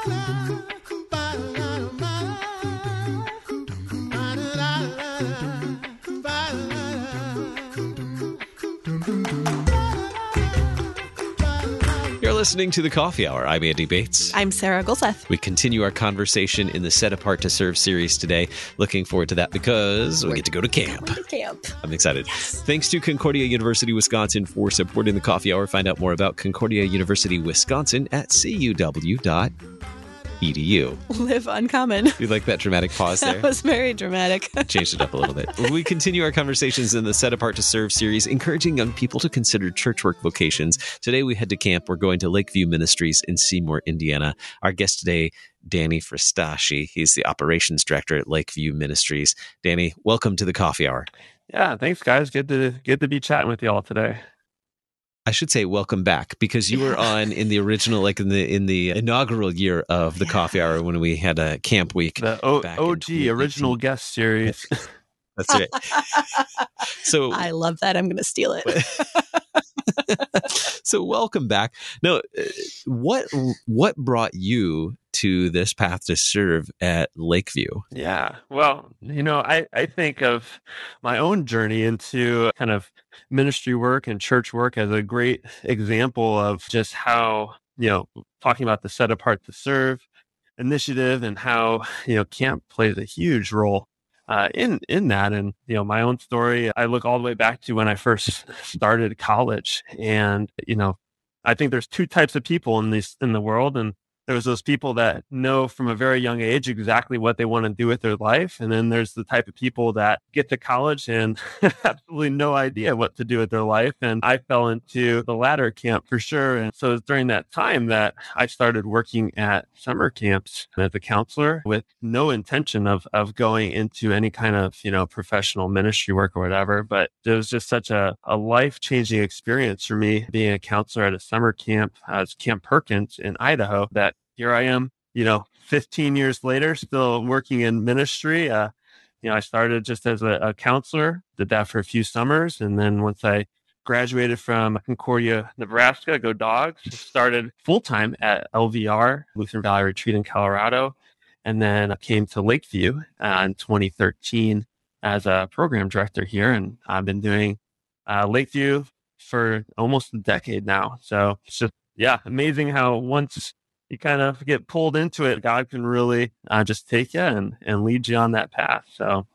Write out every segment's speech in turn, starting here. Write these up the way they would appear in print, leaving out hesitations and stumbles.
You're listening to The Coffee Hour. I'm Andy Bates. I'm Sarah Gulseth. We continue our conversation in the Set Apart to Serve series today. Looking forward to that because we get to go to camp. I'm excited. Yes. Thanks to Concordia University, Wisconsin for supporting The Coffee Hour. Find out more about Concordia University, Wisconsin at cuw.edu. Live uncommon. You like that dramatic pause there? That was very dramatic. Changed it up a little bit. We continue our conversations in the Set Apart to Serve series, encouraging young people to consider church work vocations. Today we head to camp. We're going to Lakeview Ministries in Seymour, Indiana. Our guest today, Danny Fristacci. He's the operations director at Lakeview Ministries. Danny, welcome to the Coffee Hour. Yeah, thanks, guys. Good to be chatting with you all today. I should say welcome back because you were on in the original, like in the inaugural year of the Coffee Hour when we had a camp week. The OG original guest series. That's right. So I love that. I'm going to steal it. So welcome back. Now, what brought you to this path to serve at Lakeview? Yeah, well, I think of my own journey into kind of ministry work and church work as a great example of just how, talking about the Set Apart to Serve initiative and how, camp plays a huge role in that. And, my own story, I look all the way back to when I first started college. And, I think there's two types of people in the world. And there's those people that know from a very young age exactly what they want to do with their life. And then there's the type of people that get to college and have absolutely no idea what to do with their life. And I fell into the latter camp for sure. And so it was during that time that I started working at summer camps as a counselor with no intention of going into any kind of, professional ministry work or whatever. But it was just such a life-changing experience for me being a counselor at a summer camp as Camp Perkins in Idaho that here I am, 15 years later, still working in ministry. I started just as a counselor, did that for a few summers. And then once I graduated from Concordia, Nebraska, go Dogs, started full-time at LVR, Lutheran Valley Retreat in Colorado. And then I came to Lakeview in 2013 as a program director here. And I've been doing Lakeview for almost a decade now. So it's just, amazing how once you kind of get pulled into it, God can really just take you and lead you on that path. So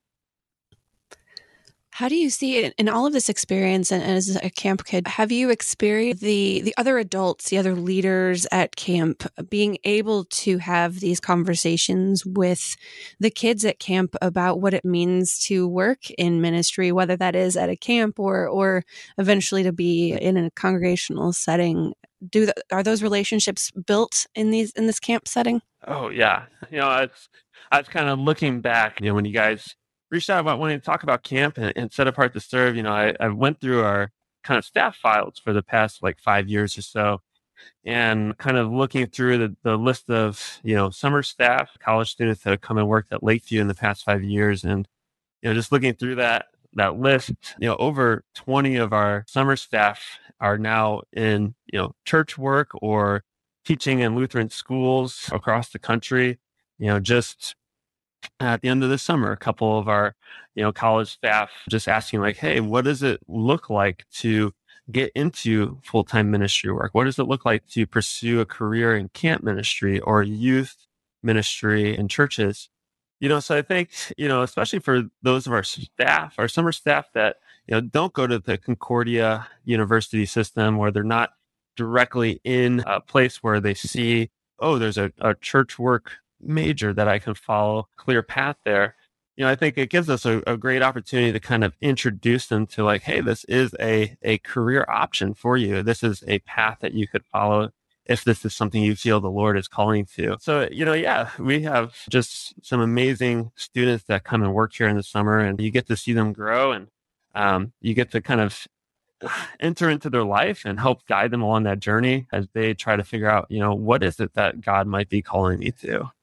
How do you see it in all of this experience and as a camp kid? Have you experienced the other adults, the other leaders at camp being able to have these conversations with the kids at camp about what it means to work in ministry, whether that is at a camp or eventually to be in a congregational setting? Are those relationships built in this camp setting? Oh yeah. I was kind of looking back, when you guys reached out about wanting to talk about camp and Set Apart to Serve, I went through our kind of staff files for the past 5 years or so and kind of looking through the list of, summer staff, college students that have come and worked at Lakeview in the past 5 years. And, just looking through that list, over 20 of our summer staff are now in, church work or teaching in Lutheran schools across the country. Just at the end of the summer, a couple of our, college staff just asking hey, what does it look like to get into full-time ministry work? What does it look like to pursue a career in camp ministry or youth ministry in churches? So I think, especially for those of our staff, our summer staff that, don't go to the Concordia University system or they're not directly in a place where they see, oh, there's a church work major that I can follow, clear path there. I think it gives us a great opportunity to kind of introduce them to hey, this is a career option for you. This is a path that you could follow if this is something you feel the Lord is calling to. So, we have just some amazing students that come and work here in the summer and you get to see them grow and you get to kind of enter into their life and help guide them along that journey as they try to figure out, what is it that God might be calling me to?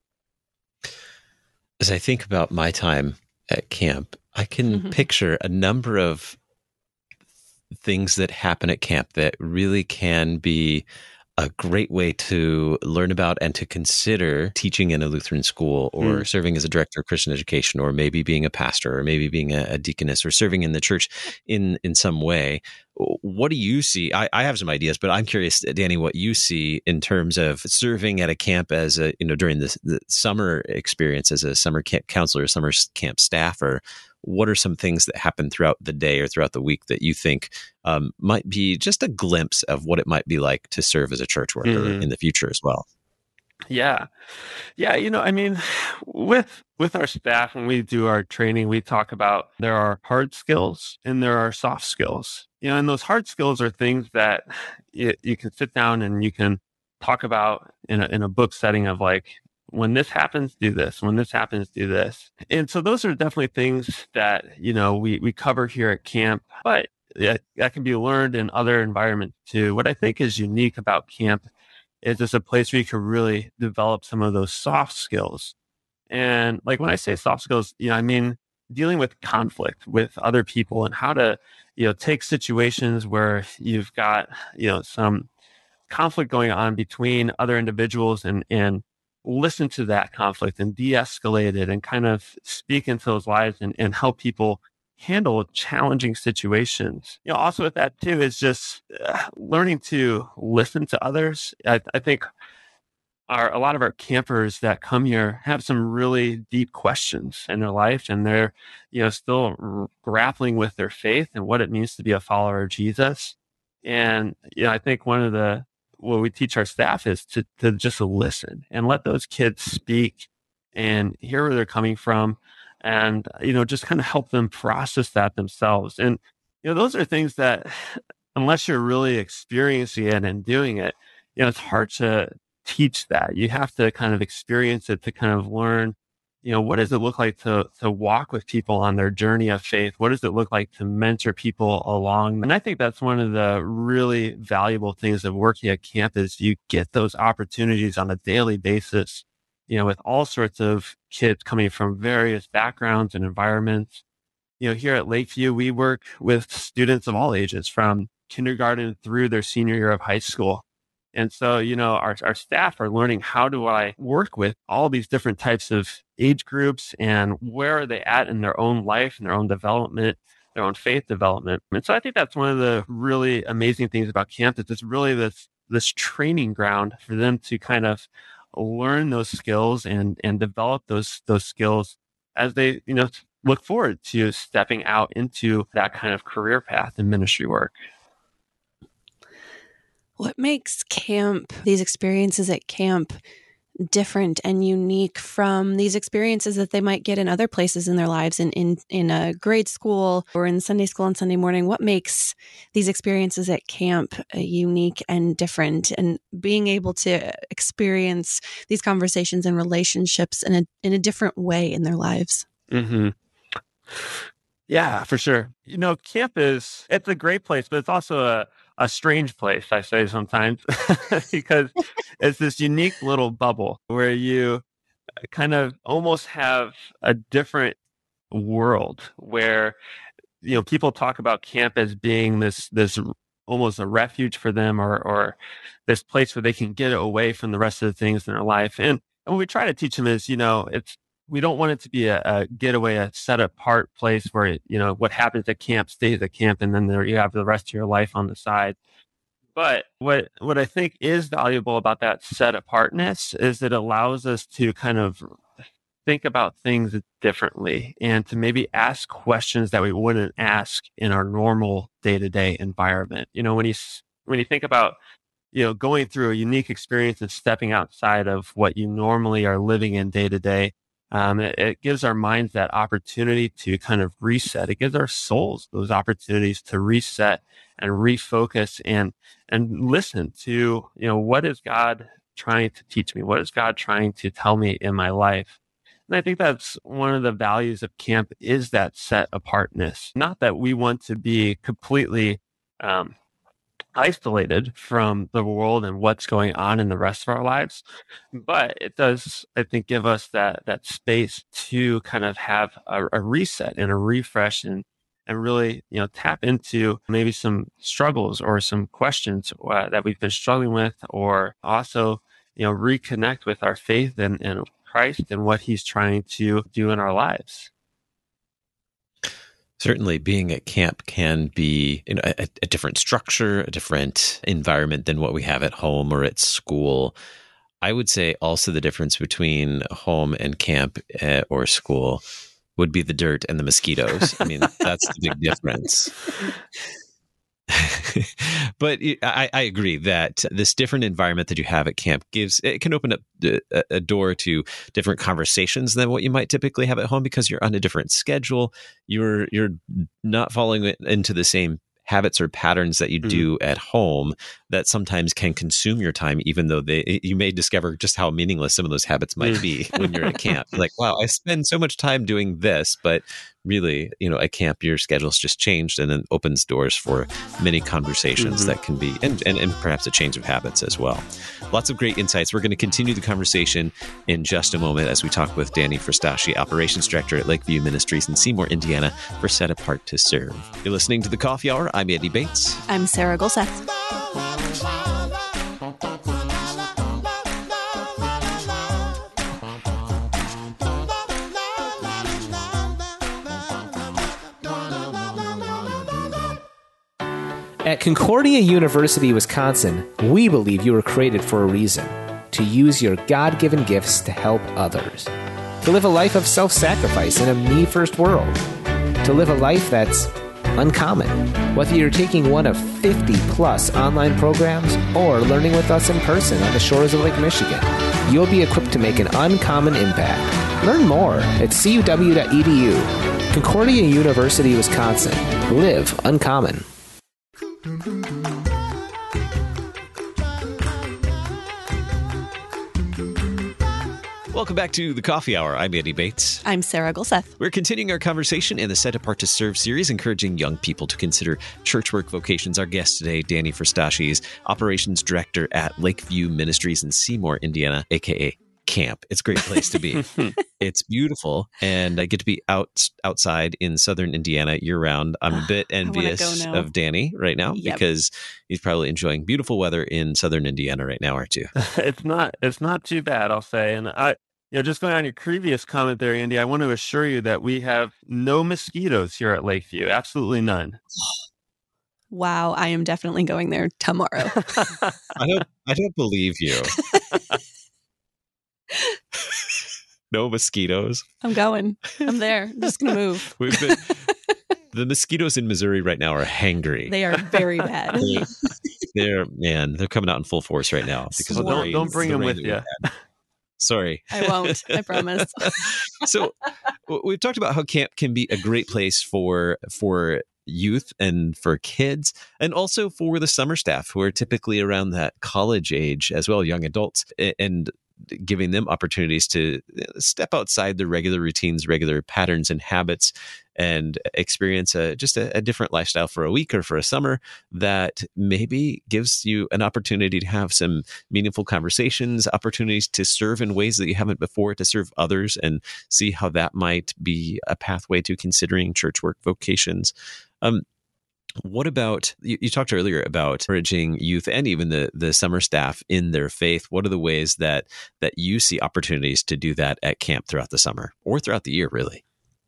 As I think about my time at camp, I can picture a number of things that happen at camp that really can be a great way to learn about and to consider teaching in a Lutheran school, or serving as a director of Christian education, or maybe being a pastor, or maybe being a deaconess, or serving in the church in some way. What do you see? I have some ideas, but I'm curious, Danny, what you see in terms of serving at a camp as a, during the summer experience as a summer camp counselor, summer camp staffer. What are some things that happen throughout the day or throughout the week that you think might be just a glimpse of what it might be like to serve as a church worker in the future as well? Yeah. Yeah. I mean, with our staff, when we do our training, we talk about there are hard skills and there are soft skills. And those hard skills are things that you can sit down and you can talk about in a book setting of like, when this happens, do this. When this happens, do this. And so those are definitely things that, we cover here at camp, but that can be learned in other environments too. What I think is unique about camp is it's a place where you can really develop some of those soft skills. And like when I say soft skills, I mean dealing with conflict with other people and how to, take situations where you've got, some conflict going on between other individuals and listen to that conflict and de-escalate it and kind of speak into those lives and help people handle challenging situations. Also with that too is just learning to listen to others. I think a lot of our campers that come here have some really deep questions in their life, and they're, still grappling with their faith and what it means to be a follower of Jesus. And, I think what we teach our staff is to just listen and let those kids speak and hear where they're coming from, and, just kind of help them process that themselves. And, those are things that unless you're really experiencing it and doing it, it's hard to teach that. You have to kind of experience it to kind of learn, what does it look like to walk with people on their journey of faith? What does it look like to mentor people along? And I think that's one of the really valuable things of working at camp is you get those opportunities on a daily basis, with all sorts of kids coming from various backgrounds and environments. Here at Lakeview, we work with students of all ages from kindergarten through their senior year of high school. And so, our staff are learning, how do I work with all these different types of age groups and where are they at in their own life and their own development, their own faith development. And so I think that's one of the really amazing things about camp, is it's really this training ground for them to kind of learn those skills and develop those skills as they, look forward to stepping out into that kind of career path in ministry work. What makes these experiences at camp, different and unique from these experiences that they might get in other places in their lives, in a grade school or in Sunday school on Sunday morning? What makes these experiences at camp unique and different, and being able to experience these conversations and relationships in a different way in their lives? Mm-hmm. Yeah, for sure. Camp it's a great place, but it's also a strange place, I say sometimes, because it's this unique little bubble where you kind of almost have a different world where, people talk about camp as being this almost a refuge for them, or this place where they can get away from the rest of the things in their life. And what we try to teach them is, we don't want it to be a getaway, a set apart place where, what happens at camp stays at camp, and then you have the rest of your life on the side. But what I think is valuable about that set apartness is it allows us to kind of think about things differently and to maybe ask questions that we wouldn't ask in our normal day-to-day environment. When you think about, going through a unique experience and stepping outside of what you normally are living in day to day, it gives our minds that opportunity to kind of reset. It gives our souls those opportunities to reset and refocus and listen to, what is God trying to teach me? What is God trying to tell me in my life? And I think that's one of the values of camp, is that set apartness. Not that we want to be completely isolated from the world and what's going on in the rest of our lives, but it does, I think, give us that space to kind of have a reset and a refresh and and really, tap into maybe some struggles or some questions that we've been struggling with, or also, reconnect with our faith and Christ and what he's trying to do in our lives. Certainly, being at camp can be a different structure, a different environment than what we have at home or at school. I would say also the difference between home and camp or school would be the dirt and the mosquitoes. I mean, that's the big difference. But I agree that this different environment that you have at camp can open up a door to different conversations than what you might typically have at home, because you're on a different schedule. You're not falling into the same habits or patterns that you do at home that sometimes can consume your time, even though you may discover just how meaningless some of those habits might be when you're at camp. Like, wow, I spend so much time doing this, but really, at camp, your schedule's just changed, and it opens doors for many conversations that can be, and perhaps a change of habits as well. Lots of great insights. We're going to continue the conversation in just a moment as we talk with Danny Fristacci, Operations Director at Lakeview Ministries in Seymour, Indiana, for Set Apart to Serve. You're listening to The Coffee Hour. I'm Andy Bates. I'm Sarah Gulseth. At Concordia University, Wisconsin, we believe you were created for a reason: to use your God-given gifts to help others, to live a life of self-sacrifice in a me-first world, to live a life that's uncommon. Whether you're taking one of 50-plus online programs or learning with us in person on the shores of Lake Michigan, you'll be equipped to make an uncommon impact. Learn more at cuw.edu. Concordia University, Wisconsin. Live uncommon. Welcome back to The Coffee Hour. I'm Andy Bates. I'm Sarah Gulseth. We're continuing our conversation in the Set Apart to Serve series, encouraging young people to consider church work vocations. Our guest today, Danny Fristacci, is Operations Director at Lakeview Ministries in Seymour, Indiana, a.k.a. camp. It's a great place to be. It's beautiful, and I get to be outside in southern Indiana year-round. I'm a bit envious of Danny right now because he's probably enjoying beautiful weather in southern Indiana right now, aren't you? It's not too bad, I'll say. And just going on your previous comment there, Andy, I want to assure you that we have no mosquitoes here at Lakeview. Absolutely none. Wow, I am definitely going there tomorrow. I don't believe you. No mosquitoes. I'm going. I'm there. I'm just going to move. The mosquitoes in Missouri right now are hangry. They are very bad. They're coming out in full force right now because of the rain. Don't bring them with you. Sorry. I won't. I promise. So we've talked about how camp can be a great place for youth and for kids, and also for the summer staff who are typically around that college age as well, young adults, and giving them opportunities to step outside the regular routines, regular patterns and habits, and experience just a different lifestyle for a week or for a summer that maybe gives you an opportunity to have some meaningful conversations, opportunities to serve in ways that you haven't before, to serve others, and see how that might be a pathway to considering church work vocations. What about, you talked earlier about encouraging youth and even the summer staff in their faith. What are the ways that you see opportunities to do that at camp throughout the summer or throughout the year, really?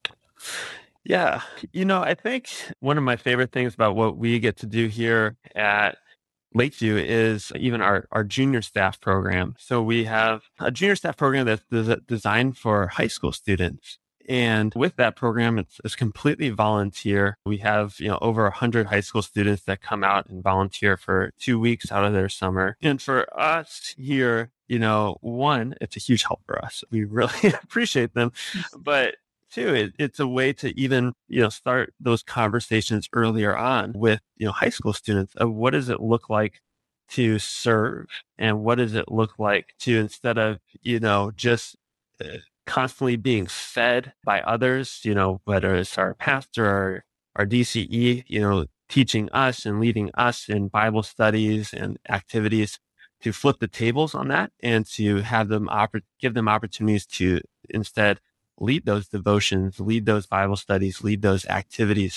Yeah. I think one of my favorite things about what we get to do here at Lakeview is even our junior staff program. So we have a junior staff program that's designed for high school students. And with that program, it's completely volunteer. We have, over 100 high school students that come out and volunteer for 2 weeks out of their summer. And for us here, one, it's a huge help for us. We really appreciate them. But two, it's a way to even, start those conversations earlier on with, high school students of what does it look like to serve, and what does it look like to, instead of, just constantly being fed by others, whether it's our pastor or our DCE, teaching us and leading us in Bible studies and activities, to flip the tables on that and to have them give them opportunities to instead lead those devotions, lead those Bible studies, lead those activities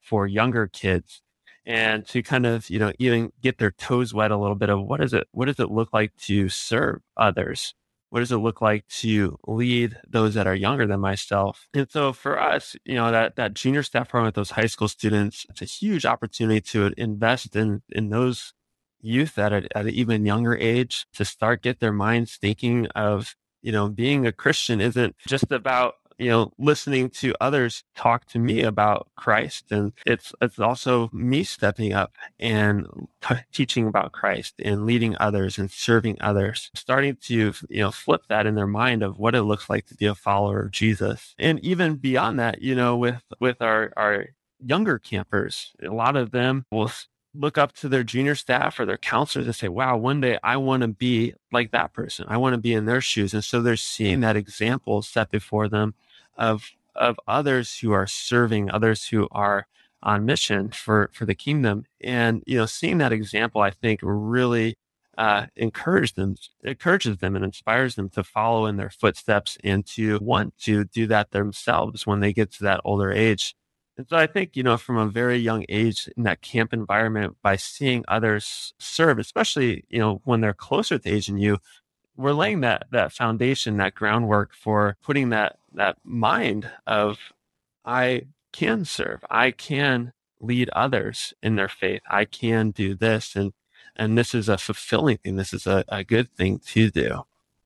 for younger kids, and to kind of, even get their toes wet a little bit of what does it look like to serve others? What does it look like to lead those that are younger than myself? And so for us, that junior staff program with those high school students, it's a huge opportunity to invest in those youth at an even younger age, to get their minds thinking of, being a Christian isn't just about, listening to others talk to me about Christ. And it's also me stepping up and teaching about Christ and leading others and serving others, starting to, flip that in their mind of what it looks like to be a follower of Jesus. And even beyond that, with our younger campers, a lot of them will look up to their junior staff or their counselors and say, wow, one day I want to be like that person. I want to be in their shoes. And so they're seeing that example set before them of others who are serving, others who are on mission for the kingdom. And, seeing that example, I think really encourages them and inspires them to follow in their footsteps and to want to do that themselves when they get to that older age. And so I think, from a very young age in that camp environment, by seeing others serve, especially, when they're closer to age than you, we're laying that foundation, that groundwork for putting that mind of, I can serve, I can lead others in their faith, I can do this, and this is a fulfilling thing. This is a good thing to do.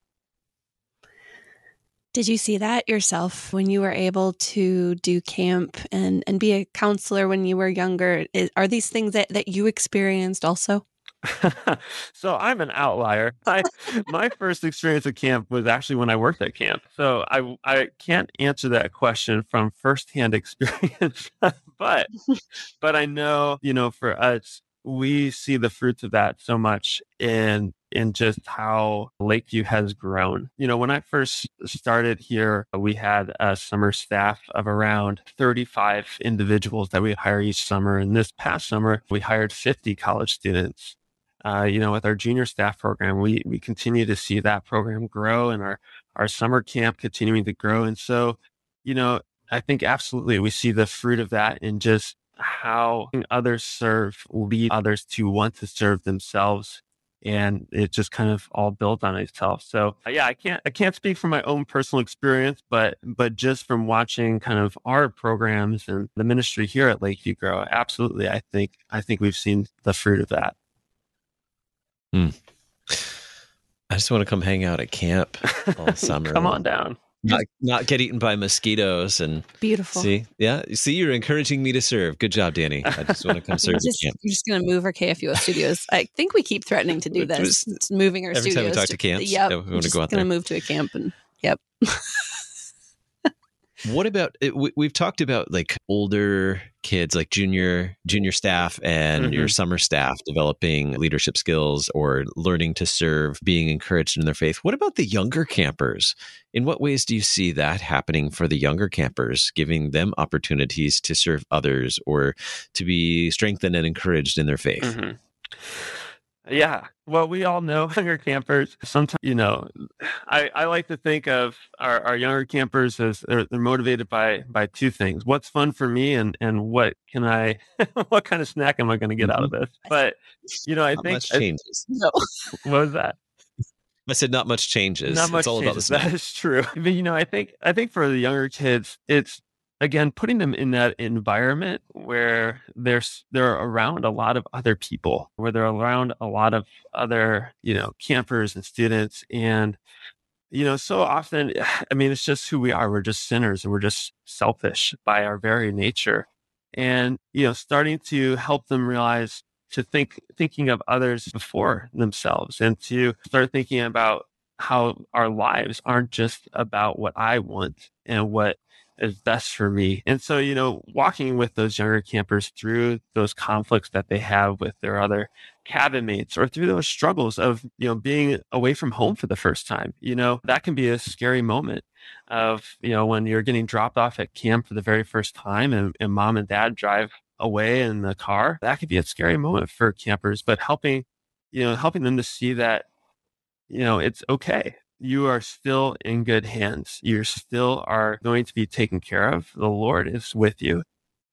Did you see that yourself when you were able to do camp and be a counselor when you were younger? Are these things that you experienced also? So I'm an outlier. My first experience at camp was actually when I worked at camp. So I can't answer that question from firsthand experience, but I know, for us, we see the fruits of that so much in just how Lakeview has grown. When I first started here, we had a summer staff of around 35 individuals that we hire each summer. And this past summer, we hired 50 college students. With our junior staff program, we continue to see that program grow, and our summer camp continuing to grow. And so, I think absolutely we see the fruit of that in just how others serve, lead others to want to serve themselves. And it just kind of all built on itself. So yeah, I can't speak from my own personal experience, but just from watching kind of our programs and the ministry here at Lakeview grow, absolutely, I think we've seen the fruit of that. I just want to come hang out at camp all summer. Come on down. Not get eaten by mosquitoes and beautiful. See, you're encouraging me to serve. Good job, Danny. I just want to come serve at camp. You're just going to move our KFUO studios. I think we keep threatening to do this. It's moving our studios. Every time we talk to camps, yep, we want to go out there. Going to move to a camp and yep. What about, we've talked about like older kids, like junior staff and your summer staff developing leadership skills or learning to serve, being encouraged in their faith. What about the younger campers? In what ways do you see that happening for the younger campers, giving them opportunities to serve others or to be strengthened and encouraged in their faith? Mm-hmm. Yeah. Well, we all know younger campers. Sometimes, I like to think of our younger campers as they're motivated by two things. What's fun for me and what can what kind of snack am I going to get out of this? But, I think much changes. No. What was that? I said not much changes. Not much it's all changes. about the snack. That is true. But, I think for the younger kids, it's, again, putting them in that environment where they're around a lot of other people, where they're around a lot of other, campers and students. And, so often, it's just who we are. We're just sinners and we're just selfish by our very nature. And, starting to help them realize to thinking of others before themselves and to start thinking about how our lives aren't just about what I want and what is best for me. And so, walking with those younger campers through those conflicts that they have with their other cabin mates or through those struggles of, being away from home for the first time, that can be a scary moment of, when you're getting dropped off at camp for the very first time and mom and dad drive away in the car. That could be a scary moment for campers, but helping them to see that, it's okay. You are still in good hands. You still are going to be taken care of. The Lord is with you.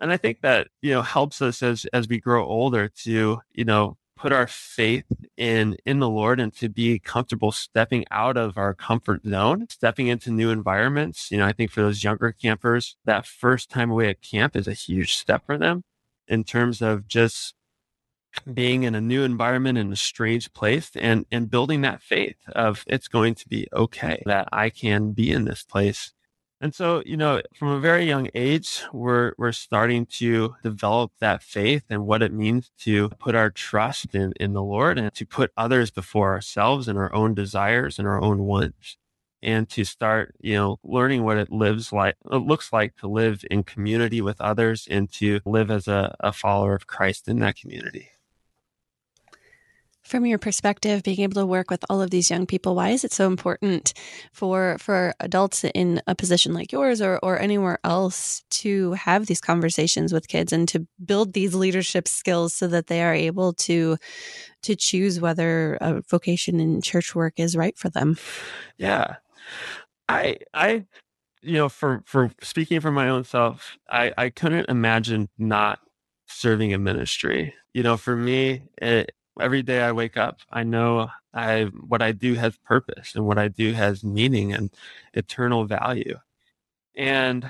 And I think that, helps us as we grow older to, put our faith in the Lord and to be comfortable stepping out of our comfort zone, stepping into new environments. I think for those younger campers, that first time away at camp is a huge step for them in terms of just being in a new environment in a strange place and building that faith of it's going to be okay that I can be in this place. And so, from a very young age, we're starting to develop that faith and what it means to put our trust in the Lord and to put others before ourselves and our own desires and our own wants. And to start, learning what it looks like to live in community with others and to live as a follower of Christ in that community. From your perspective, being able to work with all of these young people, why is it so important for adults in a position like yours or anywhere else to have these conversations with kids and to build these leadership skills so that they are able to choose whether a vocation in church work is right for them? Yeah. I for speaking for my own self, I couldn't imagine not serving in ministry. For me, every day I wake up, I know what I do has purpose and what I do has meaning and eternal value. And,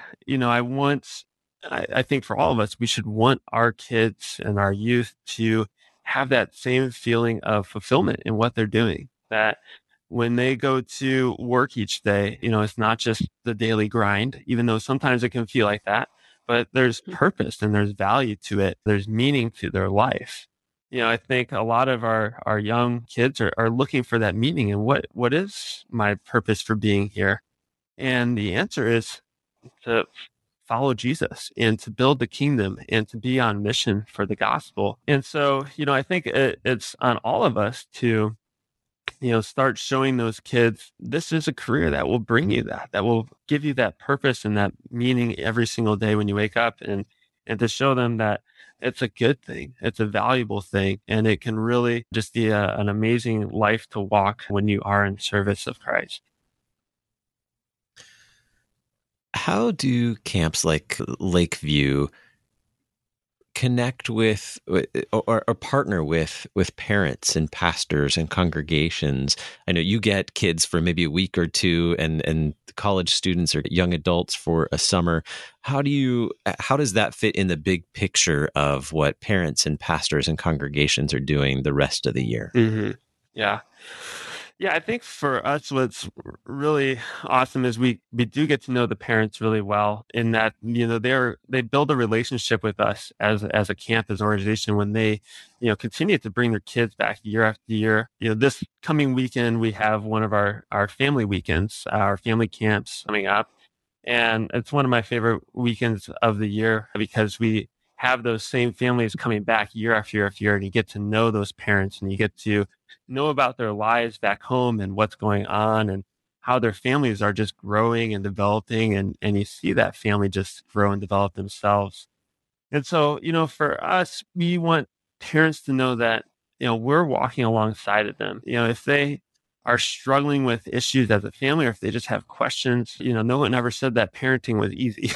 I think for all of us, we should want our kids and our youth to have that same feeling of fulfillment in what they're doing, that when they go to work each day, it's not just the daily grind, even though sometimes it can feel like that, but there's purpose and there's value to it. There's meaning to their life. I think a lot of our young kids are looking for that meaning and what is my purpose for being here? And the answer is to follow Jesus and to build the kingdom and to be on mission for the gospel. And so, I think it's on all of us to, start showing those kids, this is a career that will bring you that will give you that purpose and that meaning every single day when you wake up and to show them that it's a good thing. It's a valuable thing. And it can really just be an amazing life to walk when you are in service of Christ. How do camps like Lakeview connect with or partner with parents and pastors and congregations? I know you get kids for maybe a week or two and college students or young adults for a summer. How does that fit in the big picture of what parents and pastors and congregations are doing the rest of the year? Mm-hmm. Yeah, I think for us, what's really awesome is we do get to know the parents really well in that, they build a relationship with us as a camp, as an organization when they, continue to bring their kids back year after year. This coming weekend, we have one of our family weekends, our family camps coming up. And it's one of my favorite weekends of the year because we have those same families coming back year after year after year, and you get to know those parents and you get to know about their lives back home and what's going on and how their families are just growing and developing, and you see that family just grow and develop themselves. And so, for us, we want parents to know that, we're walking alongside of them. If they are struggling with issues as a family, or if they just have questions, no one ever said that parenting was easy.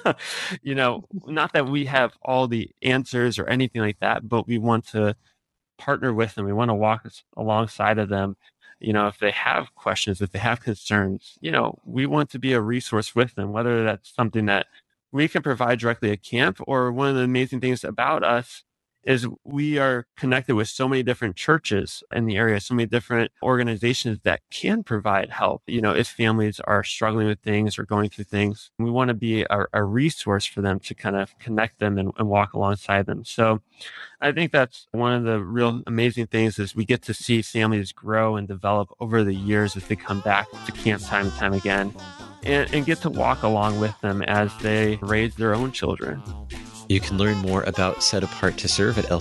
Not that we have all the answers or anything like that, but we want to partner with them. We want to walk alongside of them. If they have questions, if they have concerns, we want to be a resource with them, whether that's something that we can provide directly at camp, or one of the amazing things about us is we are connected with so many different churches in the area, so many different organizations that can provide help, if families are struggling with things or going through things. We want to be a resource for them to kind of connect them and walk alongside them. So I think that's one of the real amazing things is we get to see families grow and develop over the years as they come back to camp time and time again and get to walk along with them as they raise their own children. You can learn more about Set Apart to Serve at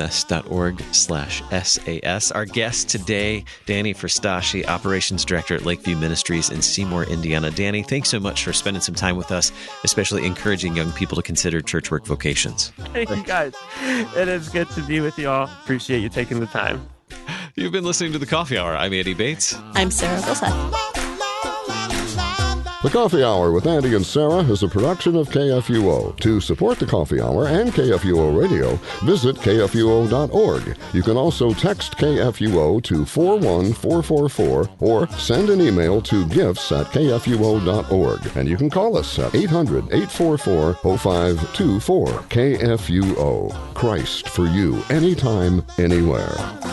lcms.org/SAS. Our guest today, Danny Fristacci, Operations Director at Lakeview Ministries in Seymour, Indiana. Danny, thanks so much for spending some time with us, especially encouraging young people to consider church work vocations. Thank you, guys. It is good to be with you all. Appreciate you taking the time. You've been listening to The Coffee Hour. I'm Andy Bates. I'm Sarah Gilseth. The Coffee Hour with Andy and Sarah is a production of KFUO. To support the Coffee Hour and KFUO Radio, visit KFUO.org. You can also text KFUO to 41444 or send an email to gifts@kfuo.org. And you can call us at 800-844-0524. KFUO. Christ for you, anytime, anywhere.